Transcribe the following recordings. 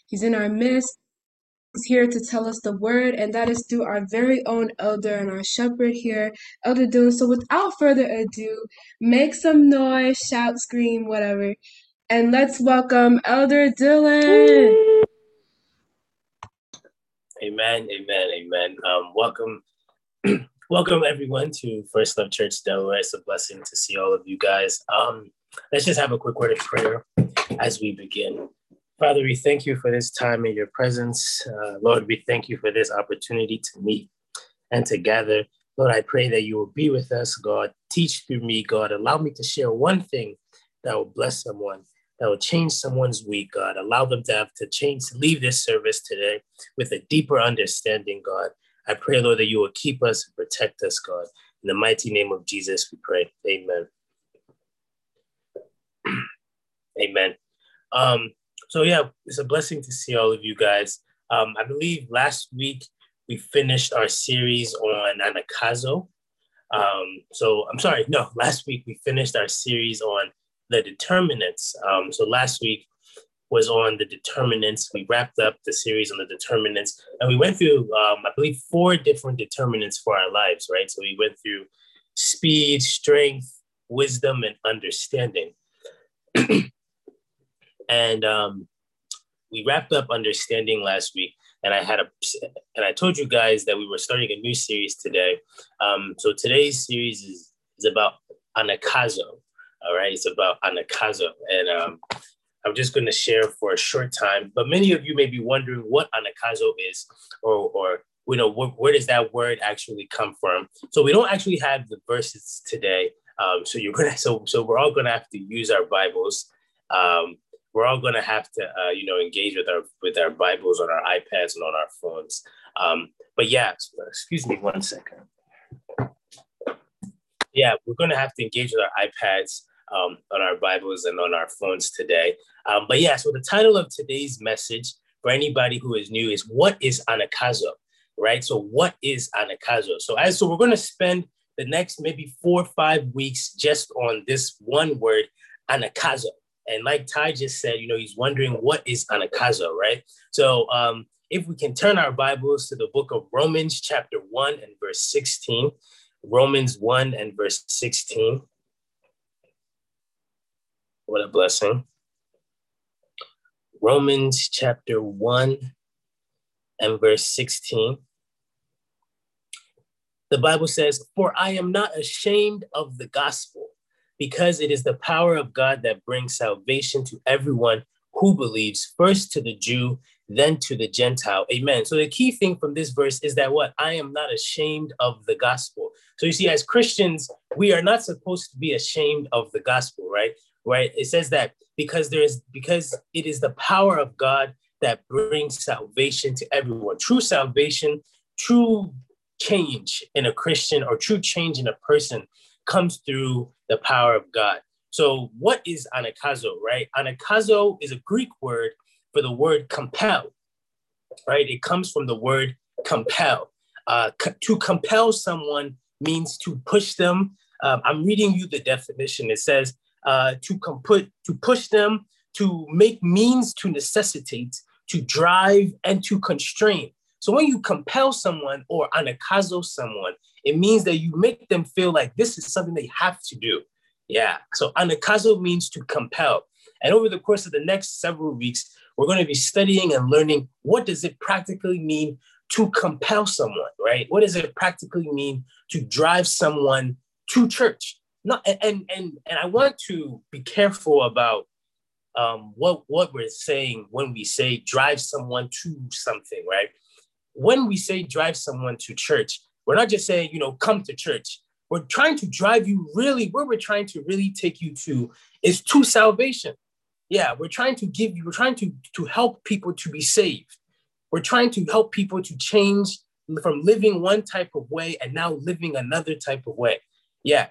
He's in our midst. He's here to tell us the word, and that is through our very own elder and our shepherd here, Elder Dylan. So without further ado, make some noise, shout, scream, whatever, and let's welcome Elder Dylan. Amen, amen, amen. Welcome, welcome everyone to First Love Church Delaware. It's a blessing to see all of you guys. Let's just have a quick word of prayer as we begin. Father, we thank you for this time in your presence. Lord, we thank you for this opportunity to meet and to gather. Lord, I pray that you will be with us, God. Teach through me, God. Allow me to share one thing that will bless someone, that will change someone's week, God. Allow them to have to change, to leave this service today with a deeper understanding, God. I pray, Lord, that you will keep us and protect us, God. In the mighty name of Jesus, we pray. Amen. Amen. So yeah, it's a blessing to see all of you guys. I believe last week we finished our series on Anagkazo. Last week we finished our series on the determinants. So last week was on the determinants. We wrapped up the series on the determinants, and we went through, I believe, 4 different determinants for our lives, right? So we went through speed, strength, wisdom, and understanding. And we wrapped up understanding last week, and I told you guys that we were starting a new series today. So today's series is about Anagkazo. All right, it's about Anagkazo, and I'm just going to share for a short time. But many of you may be wondering what Anagkazo is, or where does that word actually come from? So we don't actually have the verses today. So we're all gonna have to use our Bibles. We're all going to have to, engage with our Bibles on our iPads and on our phones. But yeah, excuse me 1 second. Yeah, we're going to have to engage with our iPads, on our Bibles and on our phones today. But yeah, so the title of today's message for anybody who is new is "What is Anagkazo?" Right? So what is Anagkazo? So we're going to spend the next maybe 4 or 5 weeks just on this one word, Anagkazo. And like Ty just said, he's wondering what is Anagkazo, right? So if we can turn our Bibles to the book of Romans chapter 1 and verse 16, Romans 1 and verse 16. What a blessing. Romans chapter 1 and verse 16. The Bible says, "For I am not ashamed of the gospel, because it is the power of God that brings salvation to everyone who believes, first to the Jew, then to the Gentile." Amen. So the key thing from this verse is that I am not ashamed of the gospel. So you see, as Christians, we are not supposed to be ashamed of the gospel, right? Right. It says that because it is the power of God that brings salvation to everyone. True salvation, true change in a Christian, or true change in a person, comes through the power of God. So what is Anagkazo, right? Anagkazo is a Greek word for the word compel, right? It comes from the word compel. To compel someone means to push them. I'm reading you the definition. It says to push them, to make means, to necessitate, to drive, and to constrain. So when you compel someone or Anagkazo someone, it means that you make them feel like this is something they have to do. Yeah. So Anagkazo means to compel. And over the course of the next several weeks, we're going to be studying and learning, what does it practically mean to compel someone, right? What does it practically mean to drive someone to church? And I want to be careful about what we're saying when we say drive someone to something, right? When we say drive someone to church, we're not just saying, come to church. We're trying to drive you really, where we're trying to really take you to is to salvation. Yeah, we're trying to help people to be saved. We're trying to help people to change from living one type of way and now living another type of way. Yeah,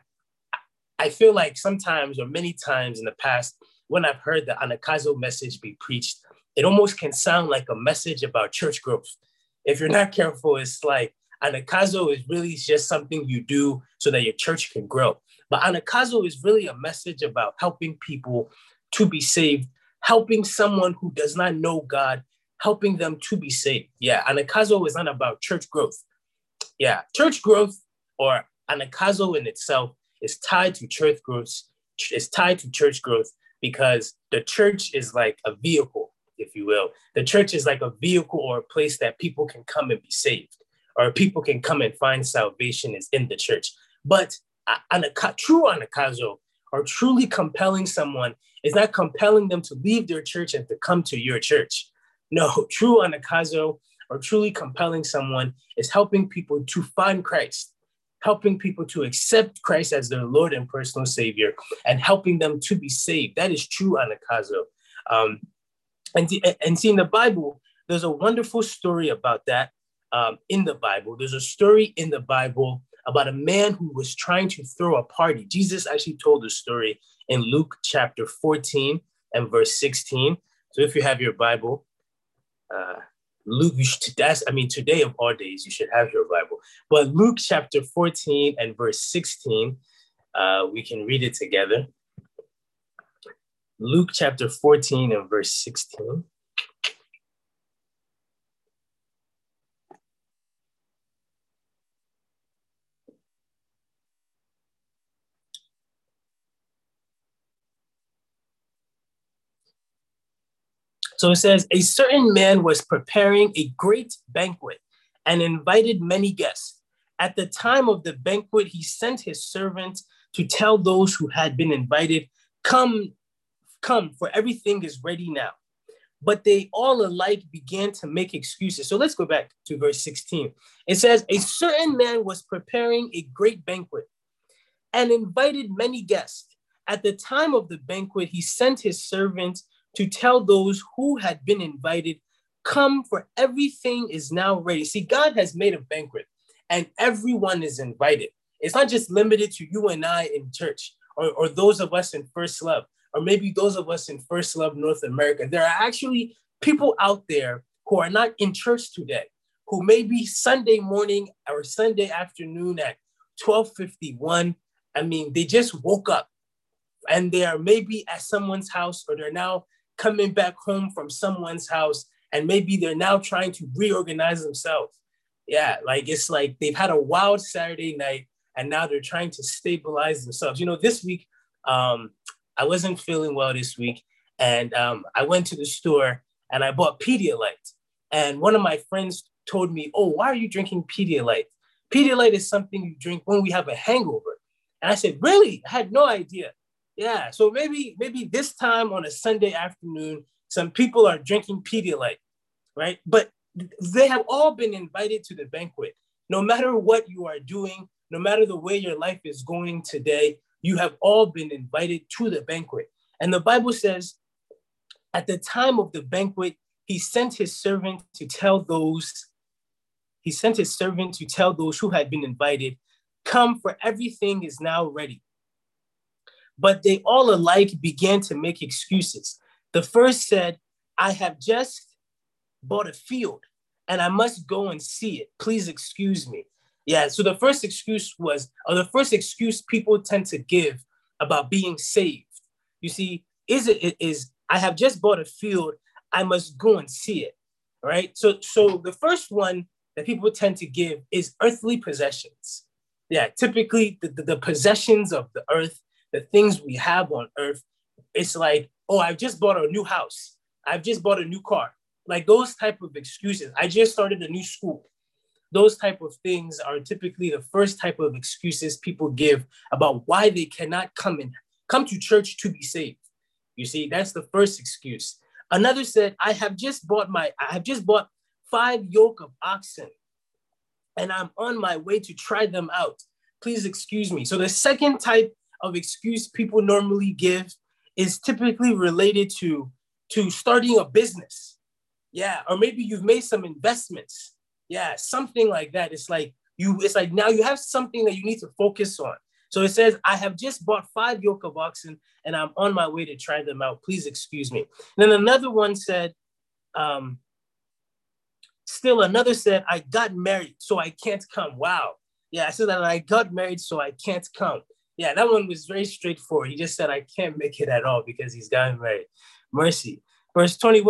I feel like sometimes, or many times in the past, when I've heard the Anagkazo message be preached, it almost can sound like a message about church growth. If you're not careful, it's like Anagkazo is really just something you do so that your church can grow. But Anagkazo is really a message about helping people to be saved, helping someone who does not know God helping them to be saved. Yeah, anakazo is not about church growth. Yeah, church growth or anakazo in itself is tied to church growth. It's tied to church growth because the church is like a vehicle, if you will. The church is like a vehicle or a place that people can come and be saved, or people can come and find salvation is in the church. But true anakazo, or truly compelling someone, is not compelling them to leave their church and to come to your church. No, true anakazo or truly compelling someone is helping people to find Christ, helping people to accept Christ as their Lord and personal Savior, and helping them to be saved. That is true anakazo. And see, in the Bible, there's a wonderful story about that. In the Bible, there's a story in the Bible about a man who was trying to throw a party. Jesus actually told the story in Luke chapter 14 and verse 16. So if you have your Bible, Luke, today of all days, you should have your Bible. But Luke chapter 14 and verse 16, we can read it together. Luke chapter 14 and verse 16. So it says, a certain man was preparing a great banquet and invited many guests. At the time of the banquet, he sent his servant to tell those who had been invited, come, for everything is ready now. But they all alike began to make excuses. So let's go back to verse 16. It says, a certain man was preparing a great banquet and invited many guests. At the time of the banquet, he sent his servant to tell those who had been invited, come, for everything is now ready. See, God has made a banquet and everyone is invited. It's not just limited to you and I in church, or those of us in First Love, or maybe those of us in First Love North America. There are actually people out there who are not in church today, who maybe Sunday morning or Sunday afternoon at 12:51, they just woke up and they are maybe at someone's house, or they're now coming back home from someone's house, and maybe they're now trying to reorganize themselves. Yeah, it's like they've had a wild Saturday night and now they're trying to stabilize themselves. This week, I wasn't feeling well this week, and I went to the store and I bought Pedialyte. And one of my friends told me, oh, why are you drinking Pedialyte? Pedialyte is something you drink when we have a hangover. And I said, really? I had no idea. Yeah, so maybe this time on a Sunday afternoon, some people are drinking Pedialyte, right? But they have all been invited to the banquet. No matter what you are doing, no matter the way your life is going today, you have all been invited to the banquet. And the Bible says, at the time of the banquet, he sent his servant to tell those who had been invited, come, for everything is now ready. But they all alike began to make excuses. The first said, I have just bought a field and I must go and see it. Please excuse me. Yeah, so the first excuse people tend to give about being saved, you see, is I have just bought a field, I must go and see it, right? So the first one that people tend to give is earthly possessions. Yeah, typically the possessions of the earth, the things we have on earth, it's like, oh, I've just bought a new house. I've just bought a new car. Like those type of excuses. I just started a new school. Those type of things are typically the first type of excuses people give about why they cannot come to church to be saved. You see, that's the first excuse. Another said, I have just bought 5 yoke of oxen and I'm on my way to try them out. Please excuse me. So the second type of excuse people normally give is typically related to starting a business. Yeah, or maybe you've made some investments. Yeah, something like that. It's like now you have something that you need to focus on. So it says, I have just bought 5 yoke of oxen and I'm on my way to try them out. Please excuse me. And then another one said, another said, I got married, so I can't come. Wow. Yeah, I said that I got married, so I can't come. Yeah, that one was very straightforward. He just said, I can't make it at all because he's gotten married. Mercy. Verse 21,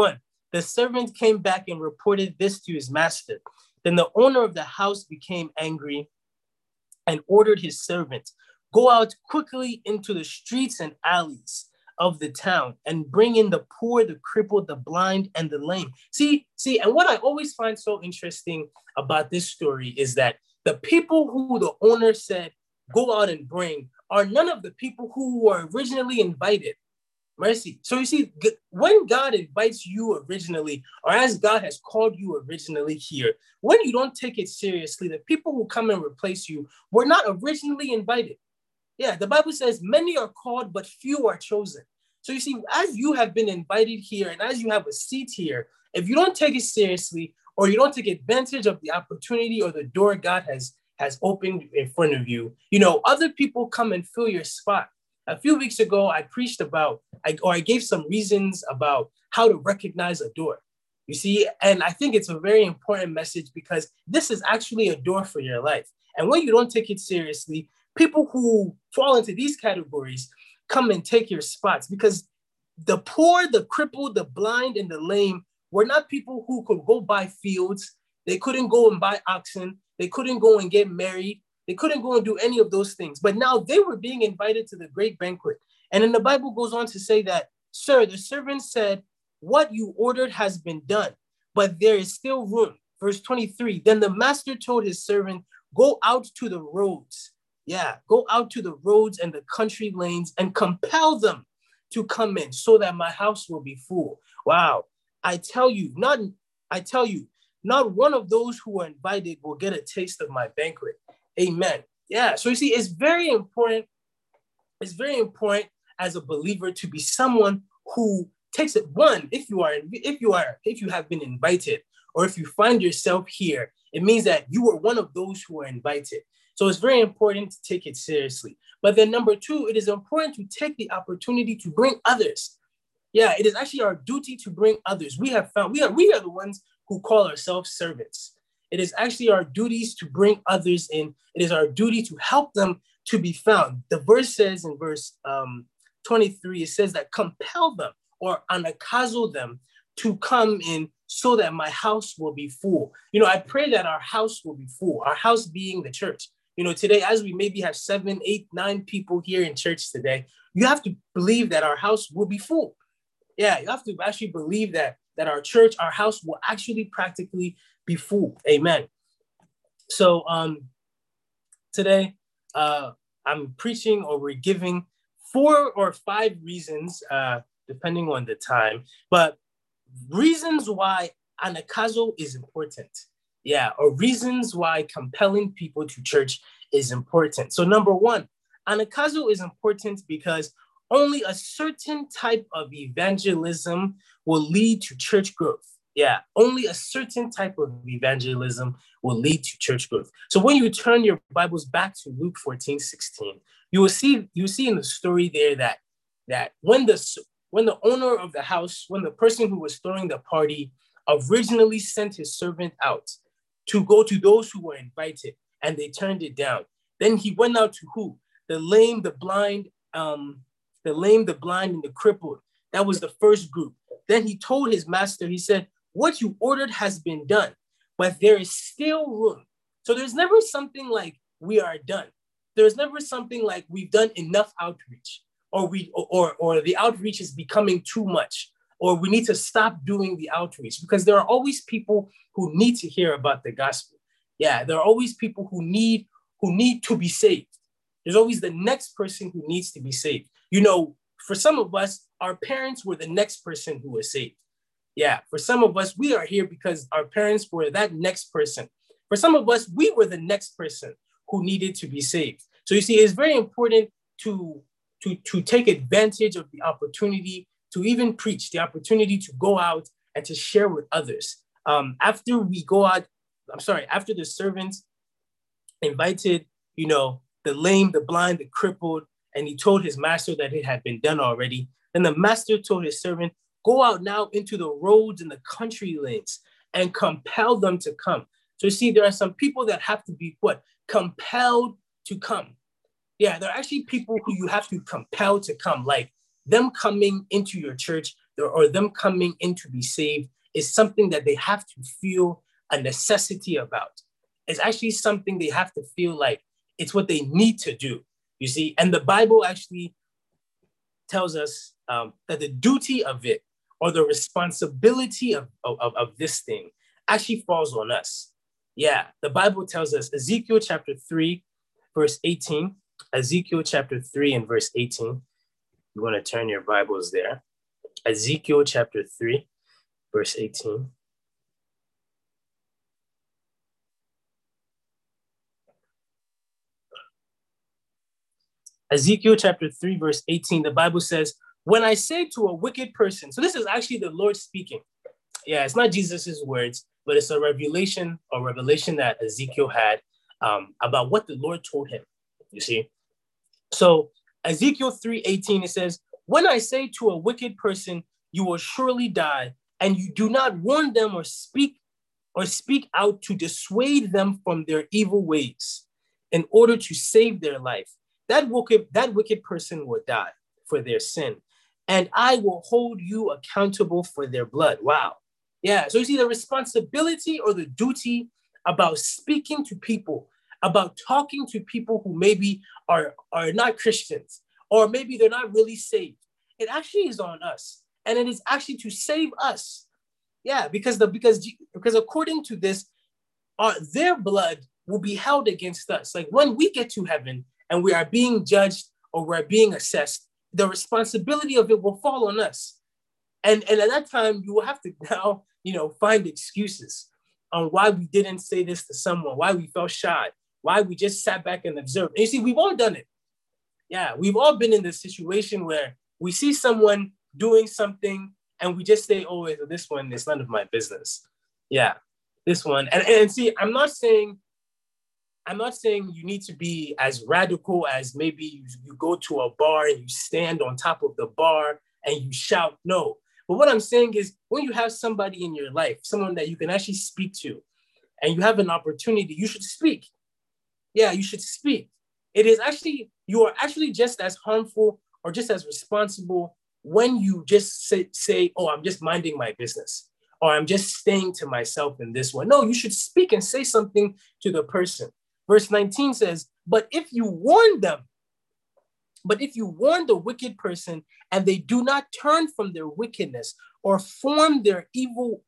The servant came back and reported this to his master. Then the owner of the house became angry and ordered his servant, go out quickly into the streets and alleys of the town and bring in the poor, the crippled, the blind, and the lame. See, and what I always find so interesting about this story is that the people who the owner said, go out and bring, are none of the people who were originally invited. Mercy. So you see, when God invites you originally, or as God has called you originally here, when you don't take it seriously, the people who come and replace you were not originally invited. Yeah, the Bible says many are called, but few are chosen. So you see, as you have been invited here and as you have a seat here, if you don't take it seriously or you don't take advantage of the opportunity or the door God has opened in front of you, other people come and fill your spot. A few weeks ago, I preached about, I gave some reasons about how to recognize a door. You see, and I think it's a very important message because this is actually a door for your life. And when you don't take it seriously, people who fall into these categories come and take your spots because the poor, the crippled, the blind, and the lame were not people who could go buy fields. They couldn't go and buy oxen. They couldn't go and get married. They couldn't go and do any of those things. But now they were being invited to the great banquet. And then the Bible goes on to say that, sir, the servant said, what you ordered has been done, but there is still room. Verse 23, then the master told his servant, go out to the roads. Yeah, go out to the roads and the country lanes and compel them to come in so that my house will be full. Wow. I tell you, not one of those who are invited will get a taste of my banquet. Amen. Yeah. So you see, it's very important. It's very important as a believer to be someone who takes it. One, if you have been invited, or if you find yourself here, it means that you were one of those who are invited. So it's very important to take it seriously. But then number two, it is important to take the opportunity to bring others. Yeah, it is actually our duty to bring others. We are the ones who call ourselves servants. It is actually our duties to bring others in. It is our duty to help them to be found. The verse says in verse 23, it says that compel them or anakazo them to come in so that my house will be full. I pray that our house will be full, our house being the church. Today, as we maybe have 7, 8, 9 people here in church today, you have to believe that our house will be full. Yeah, you have to actually believe that our church, our house will actually practically be full. Amen. So today, I'm preaching, or we're giving 4 or 5 reasons, depending on the time, but reasons why anakazo is important. Yeah, or reasons why compelling people to church is important. So number 1, anakazo is important because only a certain type of evangelism will lead to church growth. Yeah, only a certain type of evangelism will lead to church growth. So when you turn your Bibles back to Luke 14:16, you will see in the story there that when the owner of the house, when the person who was throwing the party originally sent his servant out to go to those who were invited, and they turned it down. Then he went out to who? The lame, the blind, and the crippled. That was the first group. Then he told his master, he said, what you ordered has been done, but there is still room. So there's never something like we are done. There's never something like we've done enough outreach, or the outreach is becoming too much, or we need to stop doing the outreach, because there are always people who need to hear about the gospel. Yeah, there are always people who need to be saved. There's always the next person who needs to be saved. For some of us, our parents were the next person who was saved. Yeah, for some of us, we are here because our parents were that next person. For some of us, we were the next person who needed to be saved. So you see, it's very important to take advantage of the opportunity to even preach, the opportunity to go out and to share with others. After the servants invited, the lame, the blind, the crippled, and he told his master that it had been done already. Then the master told his servant, go out now into the roads and the country lanes and compel them to come. So you see, there are some people that have to be compelled to come. Yeah, there are actually people who you have to compel to come, like them coming into your church or them coming in to be saved. is something that they have to feel a necessity about. It's actually something they have to feel like it's what they need to do, you see? And the Bible actually tells us that the duty of it or the responsibility of this thing actually falls on us. Yeah, the Bible tells us, Ezekiel chapter 3, verse 18, Ezekiel chapter 3 and verse 18. You want to turn your Bibles there. Ezekiel chapter 3, verse 18. Ezekiel chapter 3, verse 18, the Bible says, when I say to a wicked person, so this is actually the Lord speaking. Yeah, it's not Jesus's words, but it's a revelation that Ezekiel had about what the Lord told him, you see. So Ezekiel 3:18, it says, when I say to a wicked person, you will surely die, and you do not warn them or speak out to dissuade them from their evil ways in order to save their life, that wicked person will die for their sin, and I will hold you accountable for their blood. Wow. Yeah. So you see the responsibility or the duty about speaking to people, about talking to people who maybe are not Christians, or maybe they're not really saved. It actually is on us. And it is actually to save us. Yeah, because according to this, their blood will be held against us. Like when we get to heaven and we are being judged or we're being assessed, the responsibility of it will fall on us. And at that time, you will have to now, find excuses on why we didn't say this to someone, why we felt shy, why we just sat back and observed. And you see, we've all done it. Yeah, we've all been in this situation where we see someone doing something and we just say, oh, this one is none of my business. Yeah, this one. And see, I'm not saying you need to be as radical as maybe you go to a bar and you stand on top of the bar and you shout. No. But what I'm saying is when you have somebody in your life, someone that you can actually speak to, and you have an opportunity, you should speak. Yeah, you should speak. You are actually just as harmful or just as responsible when you just say, oh, I'm just minding my business, or I'm just staying to myself in this one. No, you should speak and say something to the person. Verse 19 says, but if you warn the wicked person and they do not turn from their wickedness or from their evil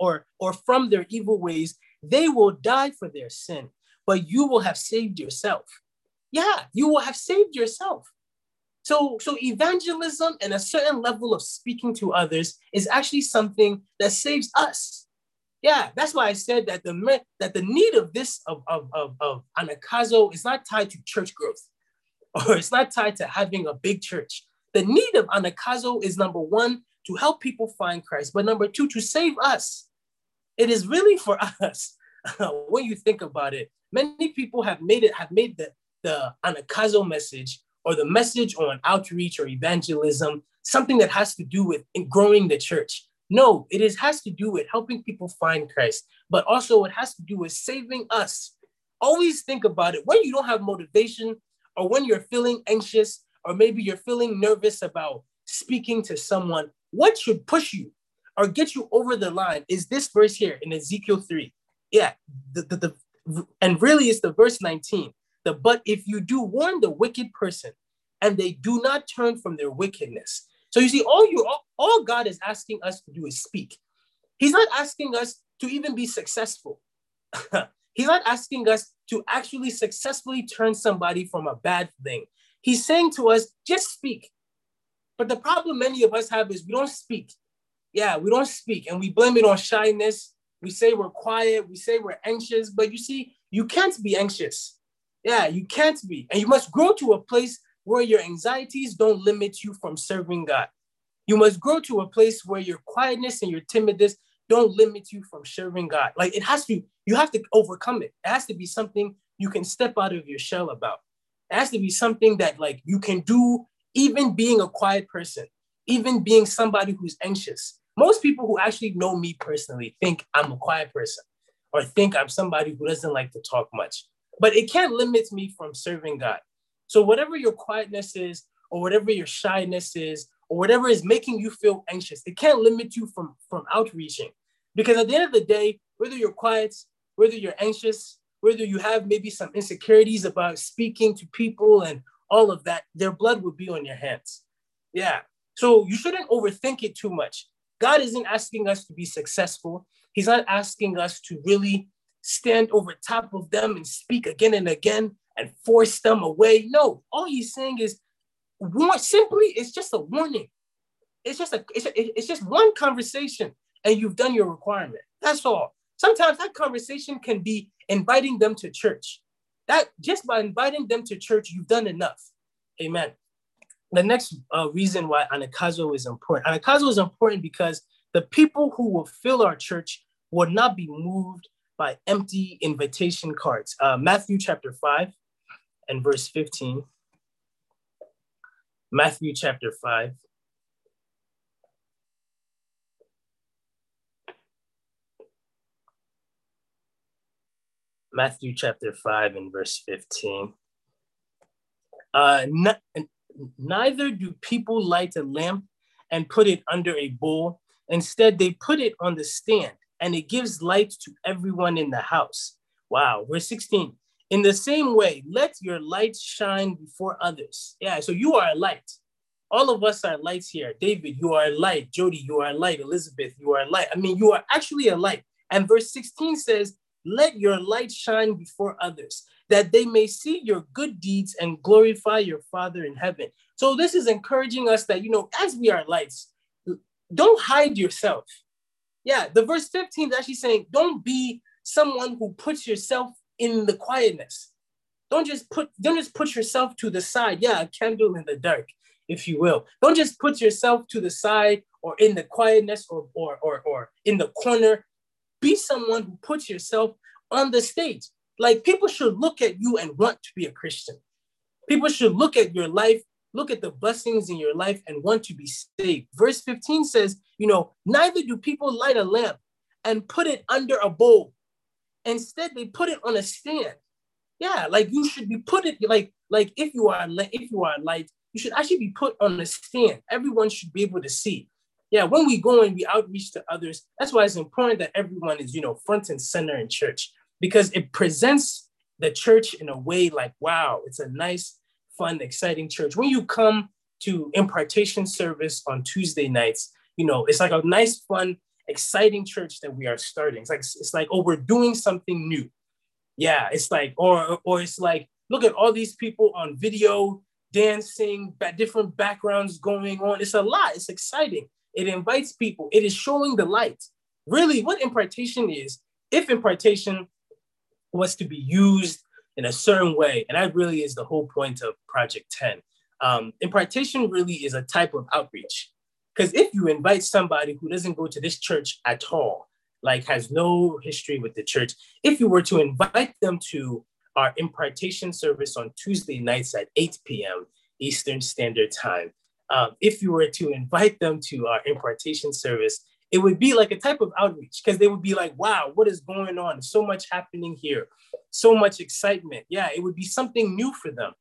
ways, they will die for their sin, but you will have saved yourself. Yeah, you will have saved yourself. So evangelism and a certain level of speaking to others is actually something that saves us. Yeah, that's why I said that the need of this of anakazo is not tied to church growth, or it's not tied to having a big church. The need of anakazo is, number one, to help people find Christ, but number two, to save us. It is really for us. When you think about it, many people have made the anakazo message or the message on outreach or evangelism something that has to do with growing the church. No, has to do with helping people find Christ, but also it has to do with saving us. Always think about it. When you don't have motivation, or when you're feeling anxious, or maybe you're feeling nervous about speaking to someone, what should push you or get you over the line is this verse here in Ezekiel 3. Yeah, and really it's the verse 19. But if you do warn the wicked person and they do not turn from their wickedness. So you see, all God is asking us to do is speak. He's not asking us to even be successful. He's not asking us to actually successfully turn somebody from a bad thing. He's saying to us, just speak. But the problem many of us have is we don't speak. Yeah, we don't speak, and we blame it on shyness. We say we're quiet. We say we're anxious. But you see, you can't be anxious. Yeah, you can't be. And you must grow to a place where your anxieties don't limit you from serving God. You must grow to a place where your quietness and your timidness don't limit you from serving God. Like you have to overcome it. It has to be something you can step out of your shell about. It has to be something that like you can do, even being a quiet person, even being somebody who's anxious. Most people who actually know me personally think I'm a quiet person or think I'm somebody who doesn't like to talk much. But it can't limit me from serving God. So whatever your quietness is, or whatever your shyness is, or whatever is making you feel anxious, it can't limit you from outreaching. Because at the end of the day, whether you're quiet, whether you're anxious, whether you have maybe some insecurities about speaking to people and all of that, their blood would be on your hands. Yeah. So you shouldn't overthink it too much. God isn't asking us to be successful. He's not asking us to really stand over top of them and speak again and again and force them away. No, all he's saying is simply, it's just a warning. It's just one conversation and you've done your requirement. That's all. Sometimes that conversation can be inviting them to church. That just by inviting them to church, you've done enough. Amen. The next reason why anakazo is important. Anakazo is important because the people who will fill our church will not be moved by empty invitation cards. Matthew chapter 5 and verse 15. Matthew chapter 5. Matthew chapter 5 and verse 15. Neither do people light a lamp and put it under a bowl. Instead, they put it on the stand, and it gives light to everyone in the house. Wow. Verse 16. In the same way, let your light shine before others. Yeah, so you are a light. All of us are lights here. David, you are a light. Jody, you are a light. Elizabeth, you are a light. I mean, you are actually a light. And verse 16 says, let your light shine before others, that they may see your good deeds and glorify your Father in heaven. So this is encouraging us that, as we are lights, don't hide yourself. Yeah, the verse 15 is actually saying, don't be someone who puts yourself in the quietness. Don't just put yourself to the side. Yeah, a candle in the dark, if you will. Don't just put yourself to the side or in the quietness or in the corner. Be someone who puts yourself on the stage. Like, people should look at you and want to be a Christian. People should look at your life, look at the blessings in your life and want to be saved. Verse 15 says, neither do people light a lamp and put it under a bowl. Instead, they put it on a stand. Yeah, like you should be put it like if you are light, you should actually be put on a stand. Everyone should be able to see. Yeah, when we go and we outreach to others, that's why it's important that everyone is, front and center in church, because it presents the church in a way like, wow, it's a nice, fun, exciting church. When you come to impartation service on Tuesday nights, it's like a nice, fun, exciting church that we are starting. It's like, oh, we're doing something new. Yeah, it's like, or it's like, look at all these people on video, dancing, different backgrounds going on. It's a lot. It's exciting. It invites people. It is showing the light. Really, what impartation is, if impartation was to be used in a certain way, and that really is the whole point of Project 10. Impartation really is a type of outreach. Because if you invite somebody who doesn't go to this church at all, like has no history with the church, if you were to invite them to our impartation service on Tuesday nights at 8 p.m. Eastern Standard Time, if you were to invite them to our impartation service, it would be like a type of outreach, because they would be like, wow, what is going on? So much happening here, so much excitement. Yeah, it would be something new for them.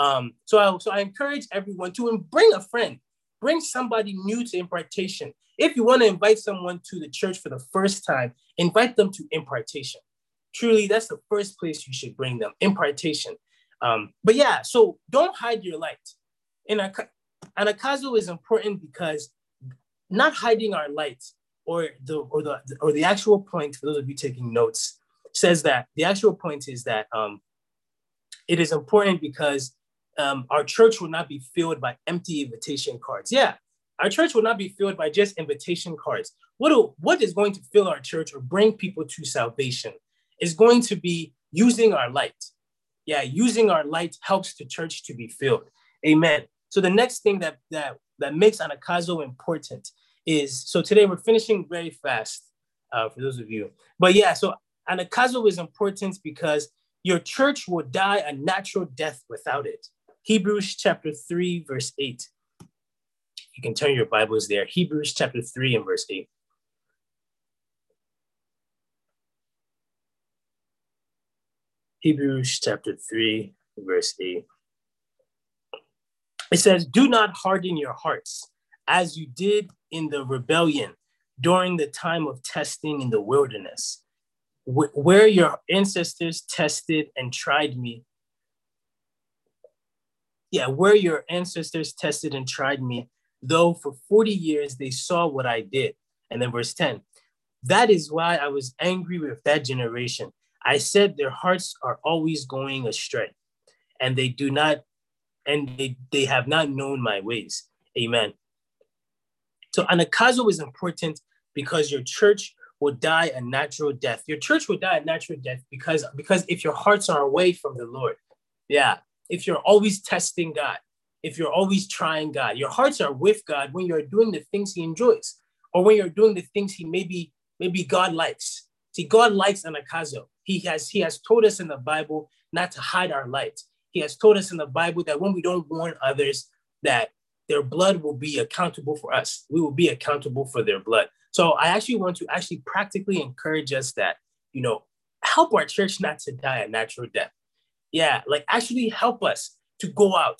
So I encourage everyone to bring a friend, bring somebody new to impartation. If you want to invite someone to the church for the first time, invite them to impartation. Truly, that's the first place you should bring them, impartation. But yeah, so don't hide your light. Anakazo is important because not hiding our light, or the actual point, for those of you taking notes, says that the actual point is that it is important because our church will not be filled by empty invitation cards. Yeah, our church will not be filled by just invitation cards. What is going to fill our church or bring people to salvation is going to be using our light. Yeah, using our light helps the church to be filled. Amen. So the next thing that makes anakazo important is, so today we're finishing very fast for those of you. But yeah, so anakazo is important because your church will die a natural death without it. Hebrews chapter 3, verse 8. You can turn your Bibles there. Hebrews chapter 3 and verse 8. Hebrews chapter 3, verse 8. It says, do not harden your hearts as you did in the rebellion during the time of testing in the wilderness, where your ancestors tested and tried me. Yeah, where your ancestors tested and tried me, though for 40 years they saw what I did. And then verse 10, that is why I was angry with that generation. I said their hearts are always going astray, and they do not, and they have not known my ways. Amen. So anakazo is important because your church will die a natural death. Your church will die a natural death because if your hearts are away from the Lord, yeah, if you're always testing God, if you're always trying God, your hearts are with God when you're doing the things he enjoys, or when you're doing the things he maybe God likes. See, God likes anakazo. He has told us in the Bible not to hide our light. He has told us in the Bible that when we don't warn others, that their blood will be accountable for us. We will be accountable for their blood. So I actually want to practically encourage us that, help our church not to die a natural death. Yeah, like actually help us to go out,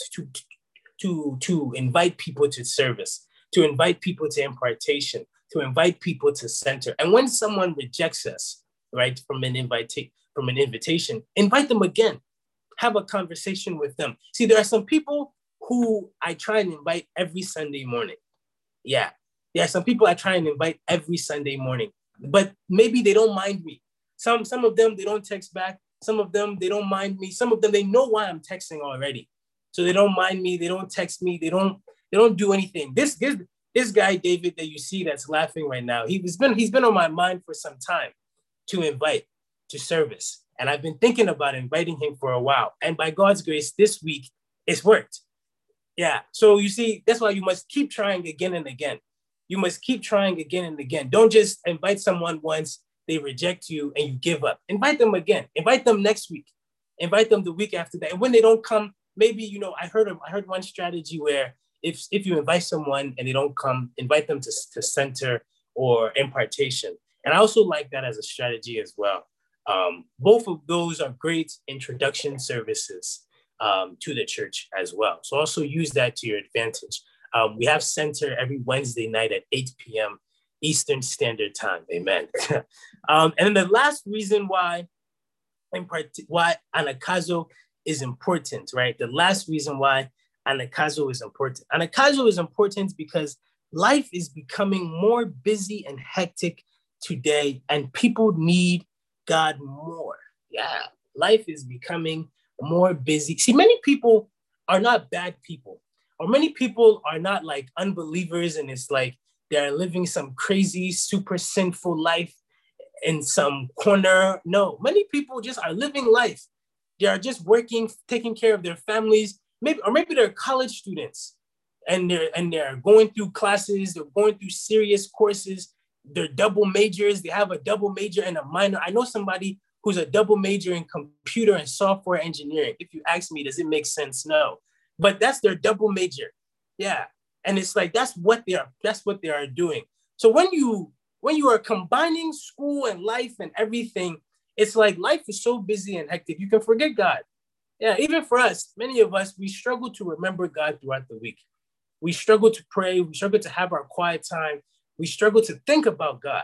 to invite people to service, to invite people to impartation, to invite people to center. And when someone rejects us, right, from an invitation, invite them again. Have a conversation with them. See, there are some people who I try and invite every Sunday morning. Yeah, there are some people I try and invite every Sunday morning, but maybe they don't mind me. Some of them, they don't text back. Some of them, they don't mind me. Some of them, they know why I'm texting already. So they don't mind me. They don't text me. They don't do anything. This guy, David, that you see that's laughing right now, he's been on my mind for some time to invite to service. And I've been thinking about inviting him for a while. And by God's grace, this week, it's worked. Yeah. So you see, that's why you must keep trying again and again. You must keep trying again and again. Don't just invite someone once, they reject you, and you give up. Invite them again. Invite them next week. Invite them the week after that. And when they don't come, maybe, I heard one strategy where if you invite someone and they don't come, invite them to center or impartation. And I also like that as a strategy as well. Both of those are great introduction services to the church as well. So also use that to your advantage. We have center every Wednesday night at 8 p.m. Eastern Standard Time. Amen. And then the last reason why anakazo is important, right? The last reason why anakazo is important. Anakazo is important because life is becoming more busy and hectic today, and people need God more. Yeah, life is becoming more busy. See, many people are not bad people, or many people are not like unbelievers, and it's like they're living some crazy, super sinful life in some corner. No, many people just are living life. They are just working, taking care of their families, maybe they're college students, and they're going through classes, they're going through serious courses, they're double majors, they have a double major and a minor. I know somebody who's a double major in computer and software engineering. If you ask me, does it make sense? No, but that's their double major. Yeah, and it's like that's what they are doing. So when you are combining school and life and everything, it's like life is so busy and hectic, you can forget God. Yeah, even for us, many of us, we struggle to remember God throughout the week. We struggle to pray. We struggle to have our quiet time. We struggle to think about God.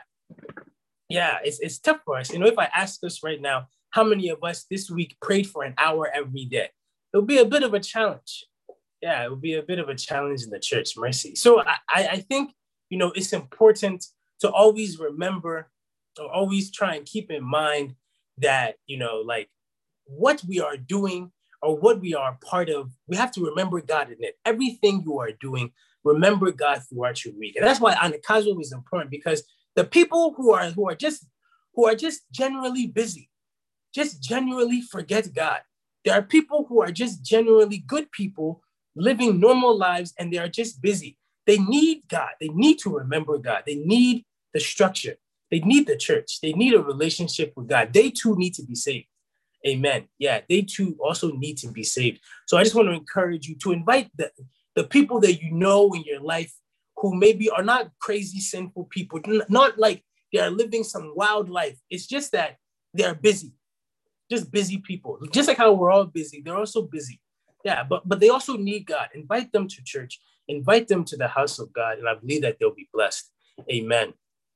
Yeah, it's tough for us. If I ask us right now, how many of us this week prayed for an hour every day? It'll be a bit of a challenge. Yeah, it will be a bit of a challenge in the church, mercy. So I think, it's important to always remember, or always try and keep in mind that, like what we are doing or what we are part of, we have to remember God in it. Everything you are doing, remember God throughout your week. And that's why anakazo is important, because the people who are just generally busy, just genuinely forget God. There are people who are just genuinely good people living normal lives, and they are just busy. They need God. They need to remember God. They need the structure. They need the church. They need a relationship with God. They too need to be saved. Amen. Yeah, they too also need to be saved. So I just want to encourage you to invite the people that you know in your life who maybe are not crazy, sinful people, not like they are living some wild life. It's just that they are busy, just busy people. Just like how we're all busy, they're also busy. Yeah, but they also need God. Invite them to church. Invite them to the house of God, and I believe that they'll be blessed. Amen.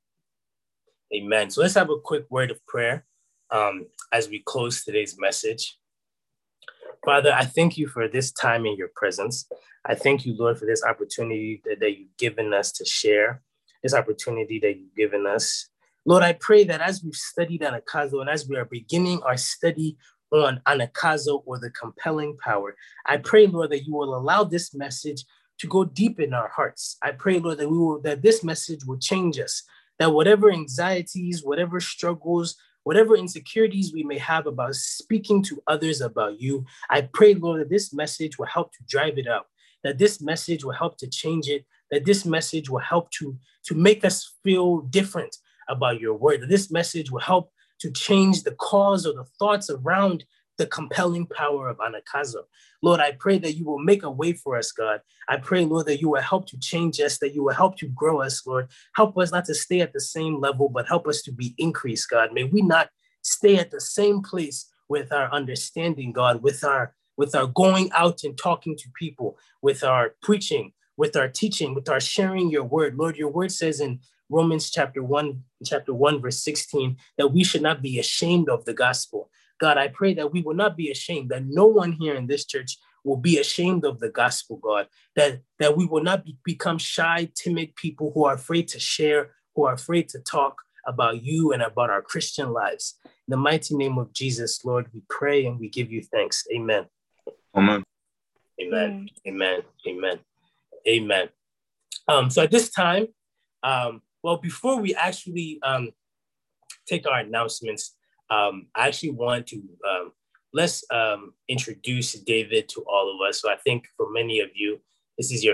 Amen. So let's have a quick word of prayer as we close today's message. Father, I thank you for this time in your presence. I thank you, Lord, for this opportunity that you've given us to share, this opportunity that you've given us. Lord, I pray that as we've studied Anagkazo and as we are beginning our study on Anagkazo, or the compelling power, I pray, Lord, that you will allow this message to go deep in our hearts. I pray, Lord, that this message will change us, that whatever anxieties, whatever struggles, whatever insecurities we may have about speaking to others about you, I pray, Lord, that this message will help to drive it out, that this message will help to change it, that this message will help to make us feel different about your word, that this message will help to change the cause or the thoughts around the compelling power of Anagkazo. Lord, I pray that you will make a way for us, God. I pray, Lord, that you will help to change us, that you will help to grow us, Lord. Help us not to stay at the same level, but help us to be increased, God. May we not stay at the same place with our understanding, God, with our going out and talking to people, with our preaching, with our teaching, with our sharing your word. Lord, your word says in Romans chapter 1, verse 16, that we should not be ashamed of the gospel. God, I pray that we will not be ashamed, that no one here in this church will be ashamed of the gospel, God, that we will not become shy, timid people who are afraid to share, who are afraid to talk about you and about our Christian lives. In the mighty name of Jesus, Lord, we pray and we give you thanks. Amen. Amen. Amen. Amen. Amen. Amen. So at this time, well, before we actually take our announcements, I actually want to let's introduce David to all of us. So I think for many of you, this is your